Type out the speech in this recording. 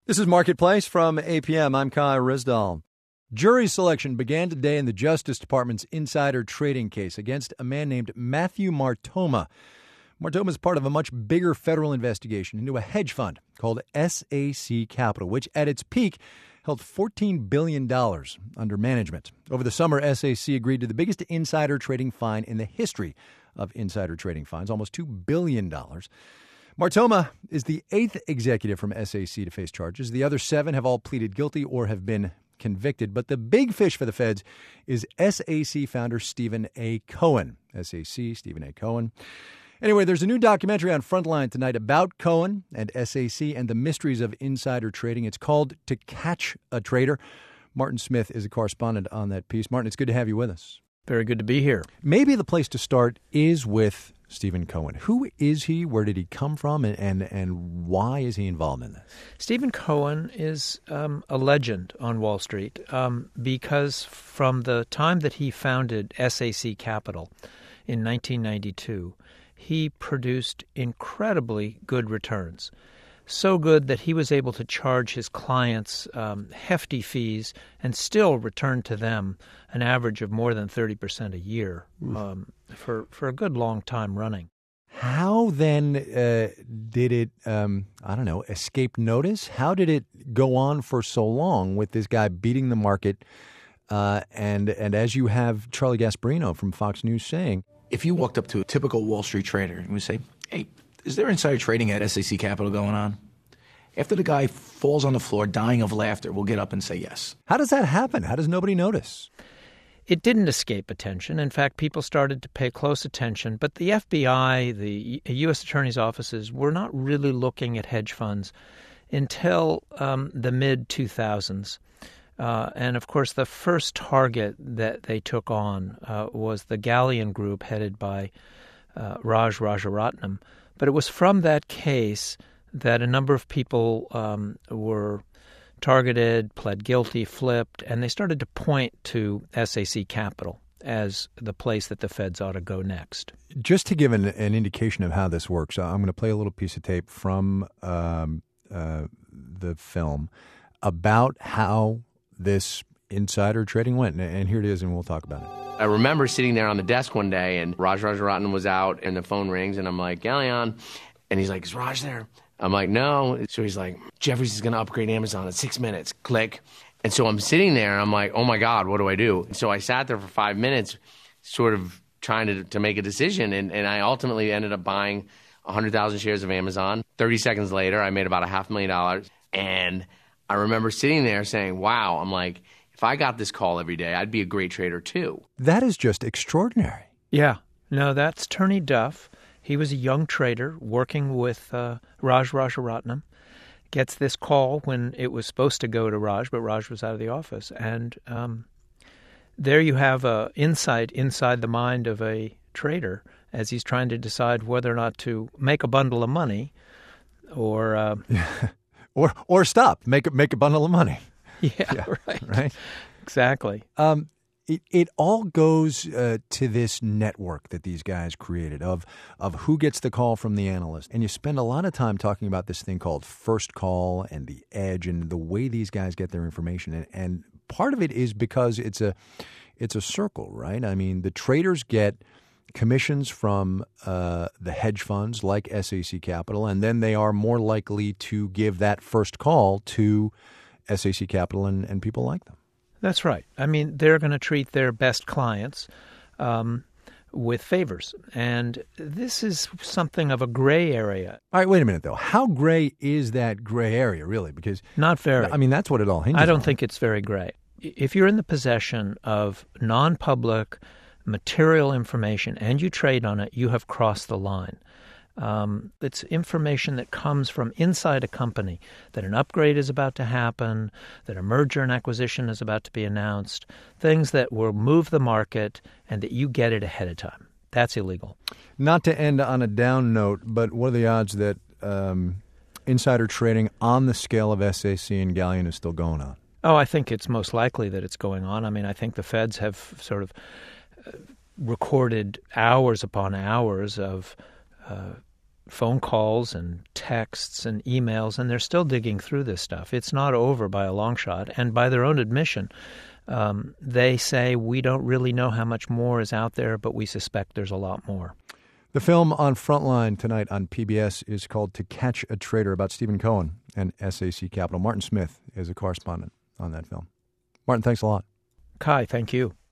This is Marketplace from APM. I'm Kai Rizdal. Jury selection began today in the Justice Department's insider trading case against a man named Matthew Martoma. Martoma is part of a much bigger federal investigation into a hedge fund called SAC Capital, which at its peak held $14 billion under management. Over the summer, SAC agreed to the biggest insider trading fine in the history of insider trading fines, almost $2 billion. Martoma is the eighth executive from SAC to face charges. The other seven have all pleaded guilty or have been convicted. But the big fish for the feds is SAC founder Stephen A. Cohen. SAC, Stephen A. Cohen. Anyway, there's a new documentary on Frontline tonight about Cohen and SAC and the mysteries of insider trading. It's called To Catch a Trader. Martin Smith is a correspondent on that piece. Martin, it's good to have you with us. Very good to be here. Maybe the place to start is with Stephen Cohen. Who is he? Where did he come from? And why is he involved in this? Stephen Cohen is a legend on Wall Street because from the time that he founded SAC Capital in 1992, he produced incredibly good returns. So good that he was able to charge his clients hefty fees and still return to them an average of more than 30% a year for a good long time running. How then did it, escape notice? How did it go on for so long with this guy beating the market? And as you have Charlie Gasparino from Fox News saying, if you walked up to a typical Wall Street trader and would say, hey, is there insider trading at SAC Capital going on? After the guy falls on the floor dying of laughter, we'll get up and say yes. How does that happen? How does nobody notice? It didn't escape attention. In fact, people started to pay close attention. But the FBI, the U.S. Attorney's offices were not really looking at hedge funds until the mid-2000s. And, of course, the first target that they took on was the Galleon Group headed by Raj Rajaratnam. But it was from that case that a number of people were targeted, pled guilty, flipped, and they started to point to SAC Capital as the place that the feds ought to go next. Just to give an indication of how this works, I'm going to play a little piece of tape from the film about how this insider trading went. And here it is, and we'll talk about it. I remember sitting there on the desk one day, and Raj Rajaratnam was out, and the phone rings, and I'm like, Galleon. And he's like, is Raj there? I'm like, no. So he's like, Jefferies is going to upgrade Amazon in 6 minutes. Click. And so I'm sitting there, and I'm like, oh, my God, what do I do? And so I sat there for 5 minutes sort of trying to make a decision, and I ultimately ended up buying 100,000 shares of Amazon. 30 seconds later, I made about $500,000. And I remember sitting there saying, wow, I'm like, if I got this call every day, I'd be a great trader too. That is just extraordinary. Yeah. No, that's Turney Duff. He was a young trader working with Raj Rajaratnam. Gets this call when it was supposed to go to Raj, but Raj was out of the office. And there you have an insight inside the mind of a trader as he's trying to decide whether or not to make a bundle of money or or stop, make a bundle of money. Yeah, right. Exactly. It all goes to this network that these guys created of who gets the call from the analyst. And you spend a lot of time talking about this thing called First Call and the edge and the way these guys get their information. And part of it is because it's a circle, right? I mean, the traders get commissions from the hedge funds like SAC Capital, and then they are more likely to give that first call to SAC Capital and people like them. That's right. I mean, they're going to treat their best clients with favors. And this is something of a gray area. All right, wait a minute, though. How gray is that gray area, really? Because not very. I mean, that's what it all hinges on. I don't think it's very gray. If you're in the possession of non-public material information and you trade on it, you have crossed the line. It's information that comes from inside a company, that an upgrade is about to happen, that a merger and acquisition is about to be announced, things that will move the market and that you get it ahead of time. That's illegal. Not to end on a down note, but what are the odds that insider trading on the scale of SAC and Galleon is still going on? Oh, I think it's most likely that it's going on. I mean, I think the feds have sort of recorded hours upon hours of phone calls and texts and emails, and they're still digging through this stuff. It's not over by a long shot. And by their own admission, they say, we don't really know how much more is out there, but we suspect there's a lot more. The film on Frontline tonight on PBS is called To Catch a Traitor, about Stephen Cohen and SAC Capital. Martin Smith is a correspondent on that film. Martin, thanks a lot. Kai, thank you.